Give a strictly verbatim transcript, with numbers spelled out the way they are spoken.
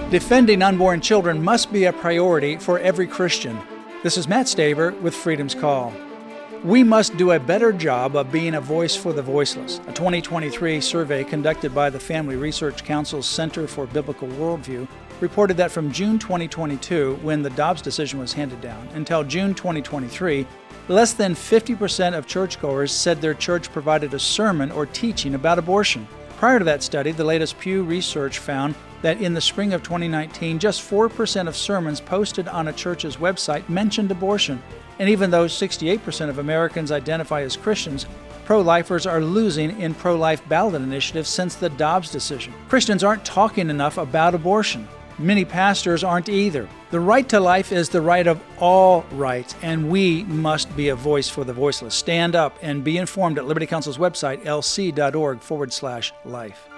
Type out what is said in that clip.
Defending unborn children must be a priority for every Christian. This is Matt Staver with Freedom's Call. We must do a better job of being a voice for the voiceless. A twenty twenty-three survey conducted by the Family Research Council's Center for Biblical Worldview reported that from June twenty twenty-two, when the Dobbs decision was handed down, until June twenty twenty-three, less than fifty percent of churchgoers said their church provided a sermon or teaching about abortion. Prior to that study, the latest Pew Research found that in the spring of twenty nineteen, just four percent of sermons posted on a church's website mentioned abortion. And even though sixty-eight percent of Americans identify as Christians, pro-lifers are losing in pro-life ballot initiatives since the Dobbs decision. Christians aren't talking enough about abortion. Many pastors aren't either. The right to life is the right of all rights, and we must be a voice for the voiceless. Stand up and be informed at Liberty Counsel's website, lc.org forward slash life.